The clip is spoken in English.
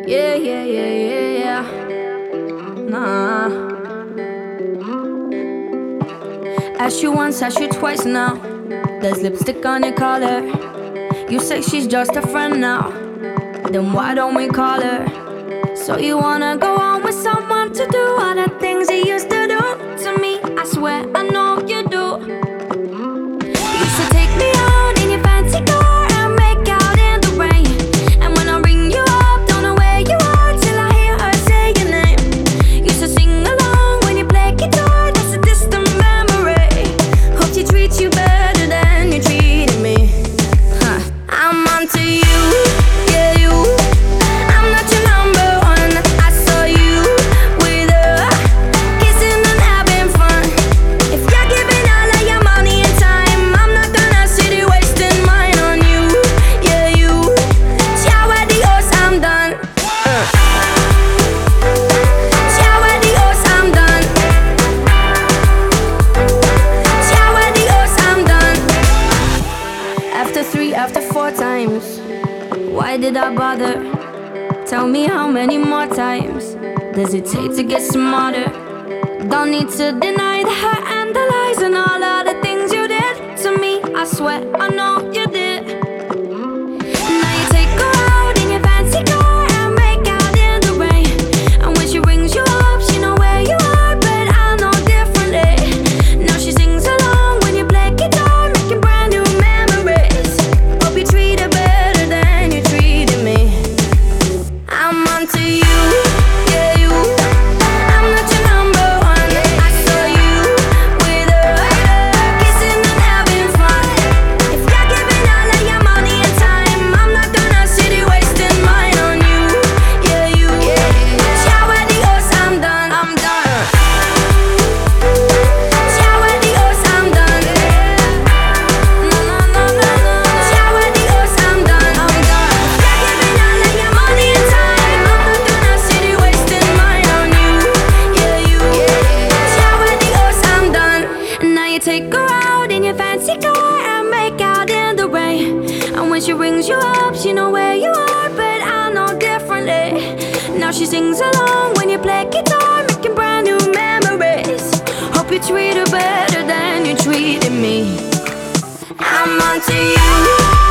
Yeah, yeah, yeah, yeah, yeah. Nah. Asked you once, asked you twice now. There's lipstick on your collar. You say she's just a friend now. Then why don't we call her? So you wanna go on with someone to do all the things he used to do to me? I swear I know you do. You used to take me out in your fancy car and make out in the rain. And when I ring you up, don't know where you are till I hear her say your name. Used to sing along when you play guitar, that's a distant memory. Hope she treats you better than you treated me. I'm onto you, yeah you. I'm not your number one. I saw you with her, kissing and having fun. If you're giving all of your money and time, I'm not gonna sit here wasting mine on you, yeah you. Ciao adios, I'm done. Ciao adios, I'm done. Ciao adios, I'm done. After 3, after 4 times, why did I bother? Tell me how many more times does it take to get smarter? Don't need to deny the hurt and the lies and all of the things you did to me. I swear I know you did. Now you take her out in your fancy car and make out in the rain. And when she rings you up, she know where you are, but I know differently. Now she sings along when you play guitar, making brand new memories. Hope you treat her better than you treated me. I'm onto you, yeah you. I'm not your number one. I saw you with her, kissing and having fun. If you're giving all of your money and time, I'm not gonna sit here wasting mine on you, yeah you. Ciao adios, I'm done. I'm done. Ciao adios, I'm done. No, no, no, no, no. Ciao adios, I'm done. I'm done. If you're giving all of your money and time, I'm not gonna sit here wasting mine on you, yeah you. Ciao adios, I'm done. And now you take her out in your fancy car and make out in the rain. And when she rings you up, she know where you are, but I know differently. Now she sings along when you play guitar, making brand new memories. Hope you treat her better than you treated me. I'm onto you.